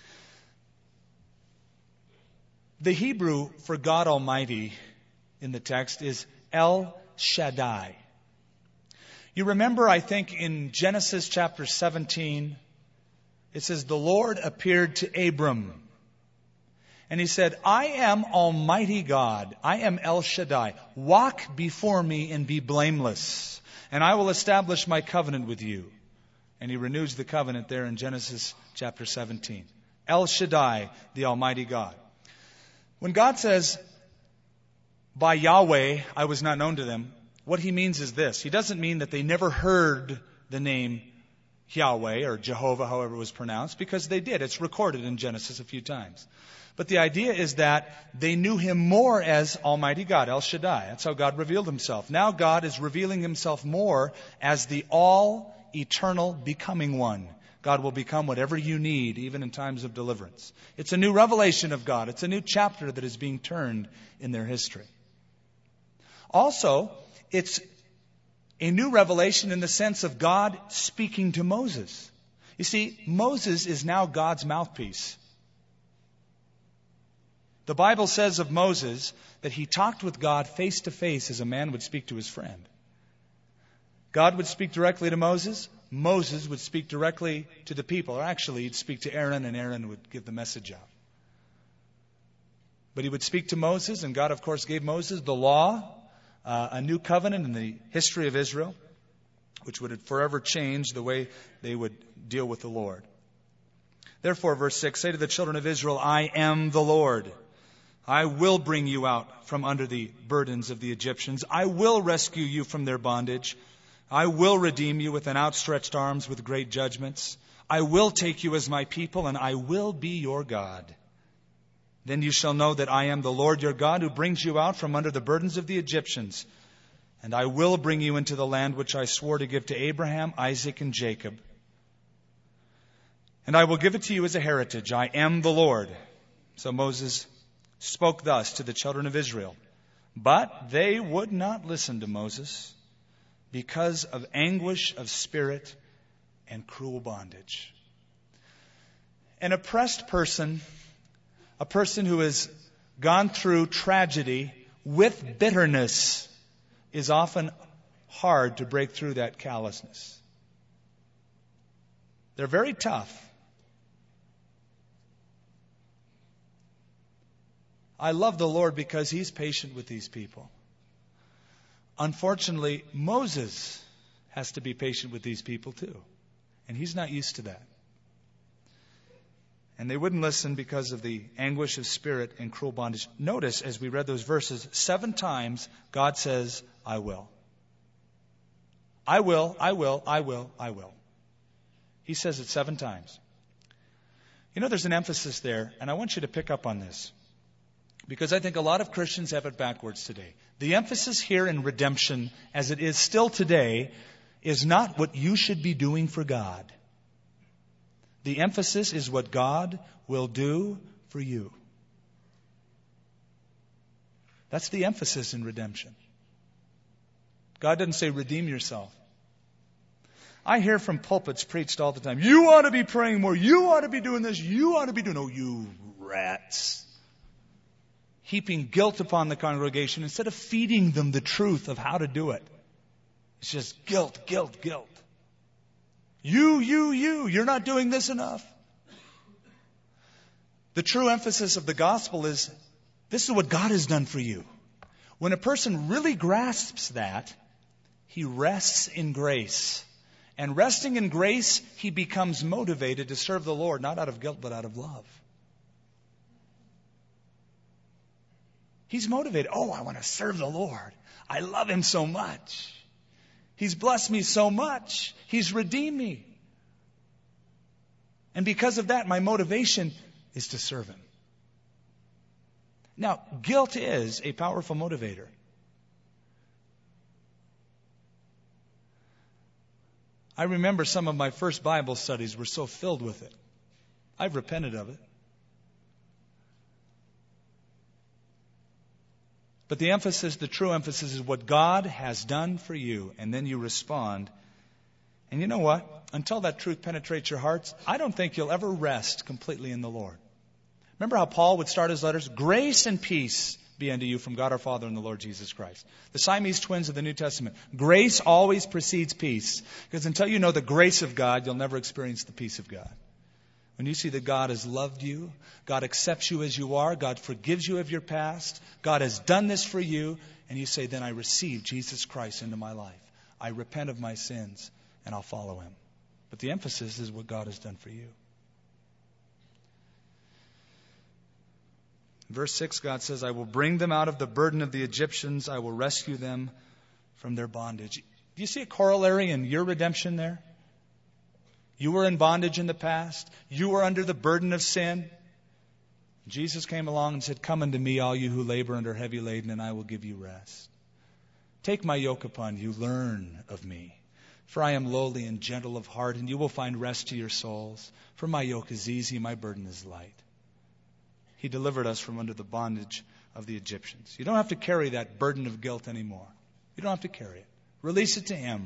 The Hebrew for God Almighty in the text is El Shaddai. You remember, I think, in Genesis chapter seventeen, it says, the Lord appeared to Abram. And he said, I am Almighty God. I am El Shaddai. Walk before me and be blameless, and I will establish my covenant with you. And he renews the covenant there in Genesis chapter seventeen. El Shaddai, the Almighty God. When God says, by Yahweh I was not known to them, what he means is this. He doesn't mean that they never heard the name Yahweh or Jehovah, however it was pronounced, because they did. It's recorded in Genesis a few times. But the idea is that they knew him more as Almighty God, El Shaddai. That's how God revealed himself. Now God is revealing himself more as the all-eternal becoming one. God will become whatever you need, even in times of deliverance. It's a new revelation of God. It's a new chapter that is being turned in their history. Also, it's a new revelation in the sense of God speaking to Moses. You see, Moses is now God's mouthpiece. The Bible says of Moses that he talked with God face to face as a man would speak to his friend. God would speak directly to Moses. Moses would speak directly to the people. Or actually, he'd speak to Aaron, and Aaron would give the message out. But he would speak to Moses, and God, of course, gave Moses the law, uh, a new covenant in the history of Israel, which would forever change the way they would deal with the Lord. Therefore, verse six, say to the children of Israel, I am the Lord. I will bring you out from under the burdens of the Egyptians. I will rescue you from their bondage. I will redeem you with an outstretched arms with great judgments. I will take you as my people, and I will be your God. Then you shall know that I am the Lord your God, who brings you out from under the burdens of the Egyptians. And I will bring you into the land which I swore to give to Abraham, Isaac, and Jacob. And I will give it to you as a heritage. I am the Lord. So Moses spoke thus to the children of Israel. But they would not listen to Moses because of anguish of spirit and cruel bondage. An oppressed person, a person who has gone through tragedy with bitterness, is often hard to break through that callousness. They're very tough. I love the Lord because He's patient with these people. Unfortunately, Moses has to be patient with these people too. And he's not used to that. And they wouldn't listen because of the anguish of spirit and cruel bondage. Notice, as we read those verses, seven times God says, I will. I will, I will, I will, I will. He says it seven times. You know, there's an emphasis there, and I want you to pick up on this. Because I think a lot of Christians have it backwards today. The emphasis here in redemption, as it is still today, is not what you should be doing for God. The emphasis is what God will do for you. That's the emphasis in redemption. God doesn't say redeem yourself. I hear from pulpits preached all the time, you ought to be praying more, you ought to be doing this, you ought to be doing, oh, you rats. Heaping guilt upon the congregation instead of feeding them the truth of how to do it. It's just guilt, guilt, guilt. You, you, you, you're not doing this enough. The true emphasis of the gospel is, this is what God has done for you. When a person really grasps that, he rests in grace. And resting in grace, he becomes motivated to serve the Lord, not out of guilt, but out of love. He's motivated. Oh, I want to serve the Lord. I love Him so much. He's blessed me so much. He's redeemed me. And because of that, my motivation is to serve Him. Now, guilt is a powerful motivator. I remember some of my first Bible studies were so filled with it. I've repented of it. But the emphasis, the true emphasis is what God has done for you. And then you respond. And you know what? Until that truth penetrates your hearts, I don't think you'll ever rest completely in the Lord. Remember how Paul would start his letters? Grace and peace be unto you from God our Father and the Lord Jesus Christ. The Siamese twins of the New Testament. Grace always precedes peace. Because until you know the grace of God, you'll never experience the peace of God. When you see that God has loved you, God accepts you as you are, God forgives you of your past, God has done this for you, and you say, then I receive Jesus Christ into my life. I repent of my sins, and I'll follow Him. But the emphasis is what God has done for you. Verse six, God says, I will bring them out of the burden of the Egyptians. I will rescue them from their bondage. Do you see a corollary in your redemption there? You were in bondage in the past. You were under the burden of sin. Jesus came along and said, come unto me, all you who labor and are heavy laden, and I will give you rest. Take my yoke upon you. Learn of me. For I am lowly and gentle of heart, and you will find rest to your souls. For my yoke is easy, my burden is light. He delivered us from under the bondage of the Egyptians. You don't have to carry that burden of guilt anymore. You don't have to carry it. Release it to Him.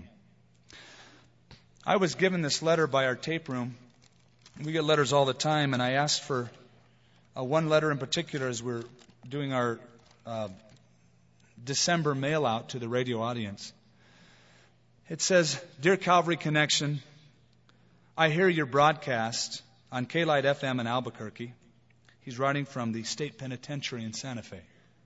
I was given this letter by our tape room. We get letters all the time, and I asked for uh, one letter in particular as we're doing our uh, December mail out to the radio audience. It says, Dear Calvary Connection, I hear your broadcast on K-Lite F M in Albuquerque. He's writing from the State Penitentiary in Santa Fe.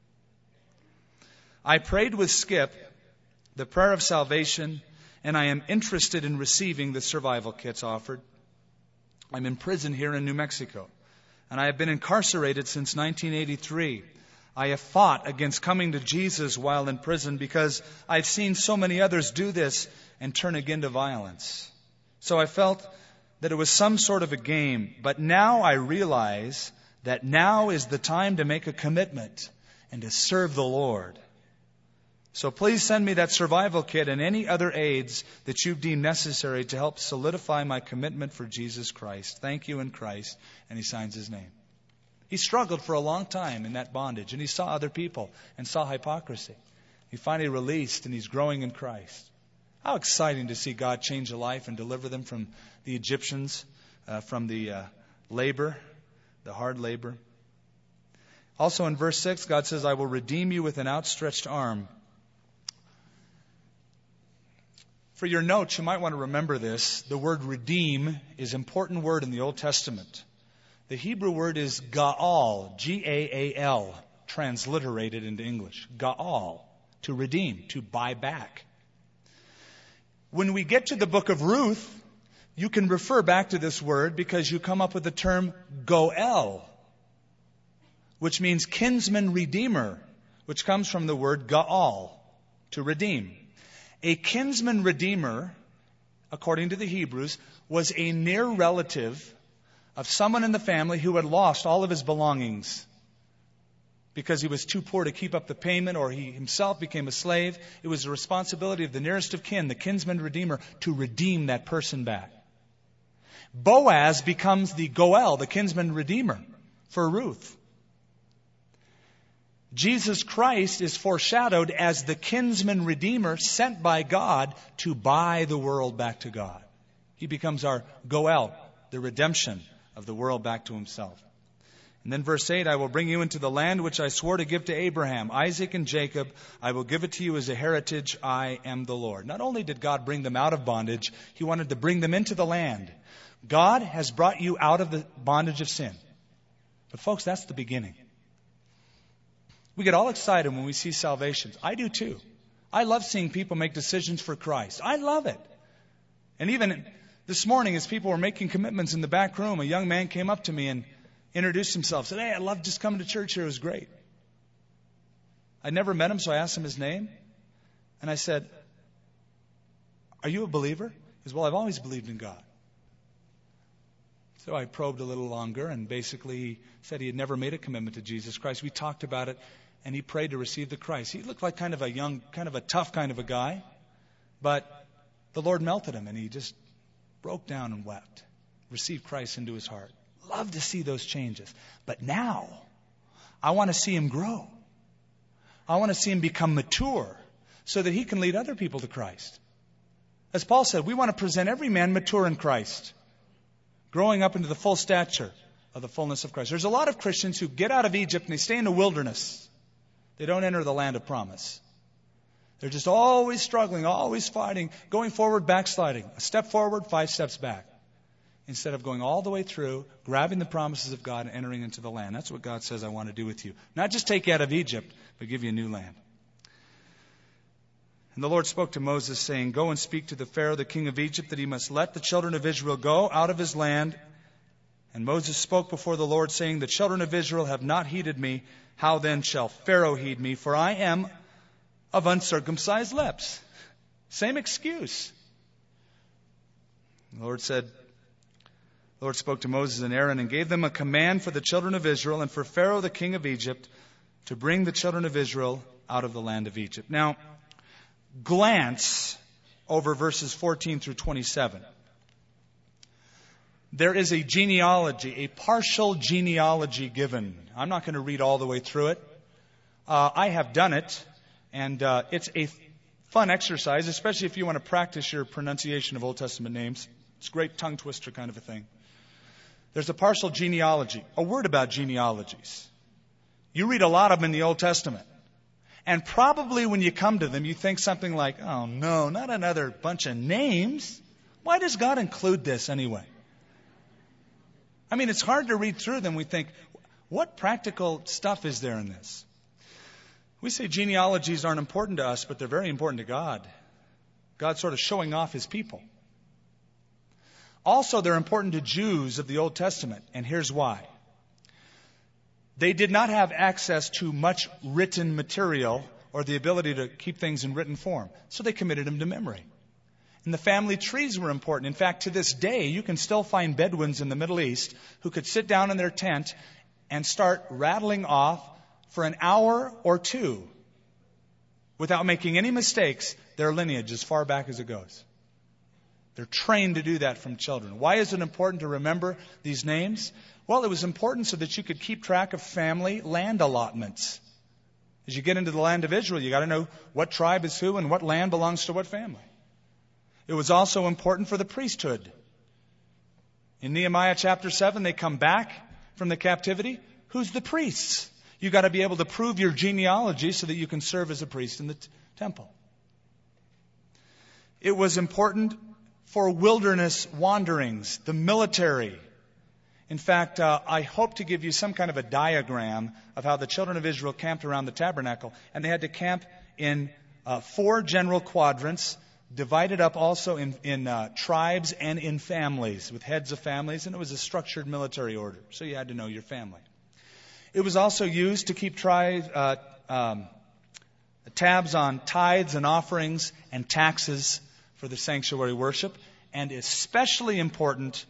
I prayed with Skip the prayer of salvation, and I am interested in receiving the survival kits offered. I'm in prison here in New Mexico, and I have been incarcerated since nineteen eighty-three. I have fought against coming to Jesus while in prison because I've seen so many others do this and turn again to violence. So I felt that it was some sort of a game, but now I realize that now is the time to make a commitment and to serve the Lord. So please send me that survival kit and any other aids that you deem necessary to help solidify my commitment for Jesus Christ. Thank you in Christ. And he signs his name. He struggled for a long time in that bondage, and he saw other people and saw hypocrisy. He finally released, and he's growing in Christ. How exciting to see God change a life and deliver them from the Egyptians, uh, from the uh, labor, the hard labor. Also in verse six, God says, I will redeem you with an outstretched arm. For your notes, you might want to remember this. The word redeem is an important word in the Old Testament. The Hebrew word is ga'al, G A A L, transliterated into English. Ga'al, to redeem, to buy back. When we get to the book of Ruth, you can refer back to this word because you come up with the term goel, which means kinsman redeemer, which comes from the word ga'al, to redeem. A kinsman redeemer, according to the Hebrews, was a near relative of someone in the family who had lost all of his belongings because he was too poor to keep up the payment, or he himself became a slave. It was the responsibility of the nearest of kin, the kinsman redeemer, to redeem that person back. Boaz becomes the goel, the kinsman redeemer, for Ruth. Jesus Christ is foreshadowed as the kinsman redeemer sent by God to buy the world back to God. He becomes our goel, the redemption of the world back to himself. And then verse eight, I will bring you into the land which I swore to give to Abraham, Isaac, and Jacob. I will give it to you as a heritage. I am the Lord. Not only did God bring them out of bondage, He wanted to bring them into the land. God has brought you out of the bondage of sin. But folks, that's the beginning. We get all excited when we see salvations. I do too. I love seeing people make decisions for Christ. I love it. And even this morning, as people were making commitments in the back room, a young man came up to me and introduced himself. Said, hey, I love just coming to church here. It was great. I'd never met him, so I asked him his name. And I said, are you a believer? He said, well, I've always believed in God. So I probed a little longer, and basically he said he had never made a commitment to Jesus Christ. We talked about it, and he prayed to receive the Christ. He looked like kind of a young, kind of a tough kind of a guy, but the Lord melted him, and he just broke down and wept, received Christ into his heart. Love to see those changes. But now, I want to see him grow. I want to see him become mature so that he can lead other people to Christ. As Paul said, we want to present every man mature in Christ, growing up into the full stature of the fullness of Christ. There's a lot of Christians who get out of Egypt and they stay in the wilderness. They don't enter the land of promise. They're just always struggling, always fighting, going forward, backsliding. A step forward, five steps back. Instead of going all the way through, grabbing the promises of God and entering into the land. That's what God says I want to do with you. Not just take you out of Egypt, but give you a new land. And the Lord spoke to Moses, saying, Go and speak to the Pharaoh, the king of Egypt, that he must let the children of Israel go out of his land. And Moses spoke before the Lord, saying, The children of Israel have not heeded me. How then shall Pharaoh heed me? For I am of uncircumcised lips. Same excuse. The Lord said, The Lord spoke to Moses and Aaron and gave them a command for the children of Israel and for Pharaoh, the king of Egypt, to bring the children of Israel out of the land of Egypt. Now, glance over verses fourteen through twenty-seven. There is a genealogy, a partial genealogy given. I'm not going to read all the way through it. Uh, I have done it, and uh, it's a fun exercise, especially if you want to practice your pronunciation of Old Testament names. It's a great tongue twister kind of a thing. There's a partial genealogy, a word about genealogies. You read a lot of them in the Old Testament. And probably when you come to them, you think something like, oh no, not another bunch of names. Why does God include this anyway? I mean, it's hard to read through them. We think, what practical stuff is there in this? We say genealogies aren't important to us, but they're very important to God. God's sort of showing off His people. Also, they're important to Jews of the Old Testament, and here's why. They did not have access to much written material or the ability to keep things in written form, so they committed them to memory. And the family trees were important. In fact, to this day, you can still find Bedouins in the Middle East who could sit down in their tent and start rattling off for an hour or two without making any mistakes their lineage as far back as it goes. They're trained to do that from children. Why is it important to remember these names? Well, it was important so that you could keep track of family land allotments. As you get into the land of Israel, you got to know what tribe is who and what land belongs to what family. It was also important for the priesthood. In Nehemiah chapter seven, they come back from the captivity. Who's the priests? You got to be able to prove your genealogy so that you can serve as a priest in the t- temple. It was important for wilderness wanderings, the military. In fact, uh, I hope to give you some kind of a diagram of how the children of Israel camped around the tabernacle. And they had to camp in uh, four general quadrants, divided up also in, in uh, tribes and in families, with heads of families. And it was a structured military order, so you had to know your family. It was also used to keep tri- uh, um, tabs on tithes and offerings and taxes for the sanctuary worship, and especially important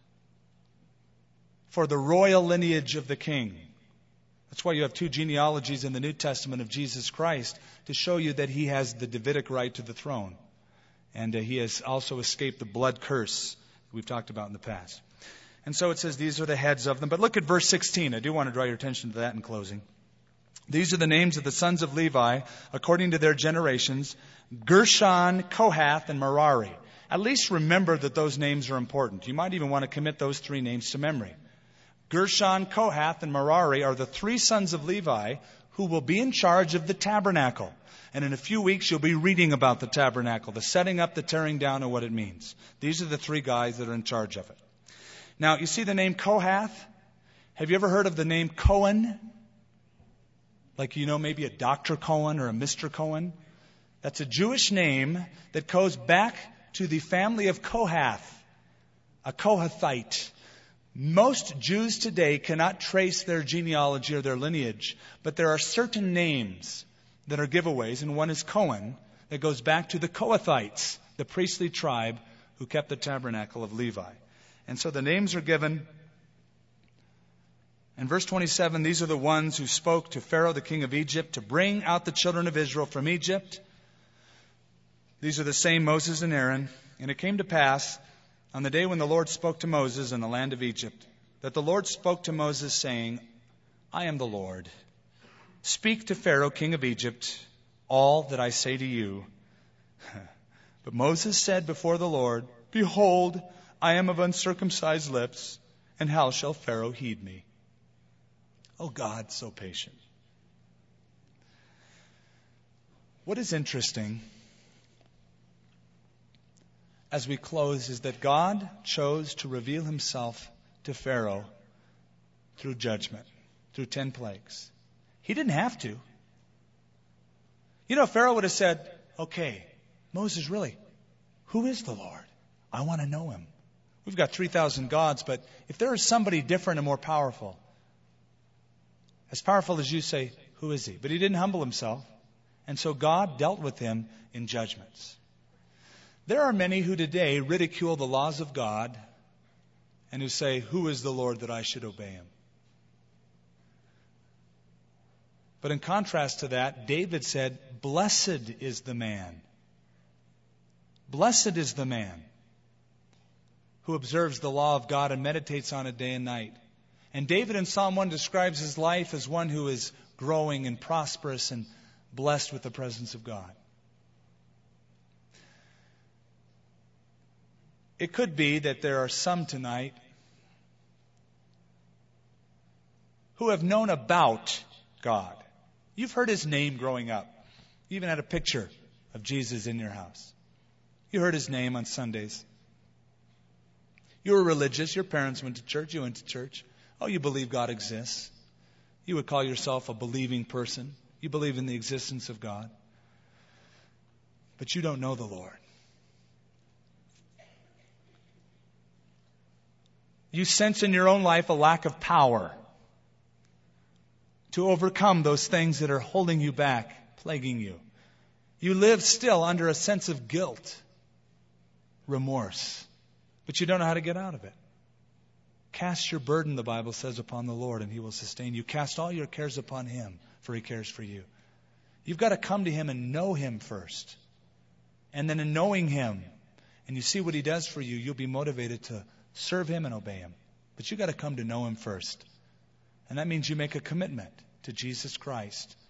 for the royal lineage of the king. That's why you have two genealogies in the New Testament of Jesus Christ, to show you that He has the Davidic right to the throne. And uh, He has also escaped the blood curse we've talked about in the past. And so it says these are the heads of them. But look at verse sixteen. I do want to draw your attention to that in closing. These are the names of the sons of Levi, according to their generations: Gershon, Kohath, and Merari. At least remember that those names are important. You might even want to commit those three names to memory. Gershon, Kohath, and Merari are the three sons of Levi who will be in charge of the tabernacle. And in a few weeks, you'll be reading about the tabernacle, the setting up, the tearing down, and what it means. These are the three guys that are in charge of it. Now, you see the name Kohath? Have you ever heard of the name Cohen? Like, you know, maybe a Doctor Cohen or a Mister Cohen? That's a Jewish name that goes back to the family of Kohath, a Kohathite. Most Jews today cannot trace their genealogy or their lineage, but there are certain names that are giveaways, and one is Cohen, that goes back to the Kohathites, the priestly tribe who kept the tabernacle of Levi. And so the names are given. In verse twenty-seven, these are the ones who spoke to Pharaoh, the king of Egypt, to bring out the children of Israel from Egypt. These are the same Moses and Aaron. And it came to pass, on the day when the Lord spoke to Moses in the land of Egypt, that the Lord spoke to Moses, saying, I am the Lord. Speak to Pharaoh, king of Egypt, all that I say to you. But Moses said before the Lord, Behold, I am of uncircumcised lips, and how shall Pharaoh heed me? Oh, God, so patient. What is interesting as we close is that God chose to reveal Himself to Pharaoh through judgment, through ten plagues. He didn't have to. You know, Pharaoh would have said, okay, Moses, really, who is the Lord? I want to know him. We've got three thousand gods, but if there is somebody different and more powerful, as powerful as you, say, who is he? But he didn't humble himself. And so God dealt with him in judgments. There are many who today ridicule the laws of God and who say, who is the Lord that I should obey him? But in contrast to that, David said, blessed is the man. Blessed is the man who observes the law of God and meditates on it day and night. And David in Psalm one describes his life as one who is growing and prosperous and blessed with the presence of God. It could be that there are some tonight who have known about God. You've heard his name growing up. You even had a picture of Jesus in your house. You heard his name on Sundays. You were religious. Your parents went to church. You went to church. Oh, you believe God exists. You would call yourself a believing person. You believe in the existence of God. But you don't know the Lord. You sense in your own life a lack of power to overcome those things that are holding you back, plaguing you. You live still under a sense of guilt, remorse, but you don't know how to get out of it. Cast your burden, the Bible says, upon the Lord, and he will sustain you. Cast all your cares upon him, for he cares for you. You've got to come to him and know him first. And then in knowing him, and you see what he does for you, you'll be motivated to serve him and obey him. But you've got to come to know him first. And that means you make a commitment to Jesus Christ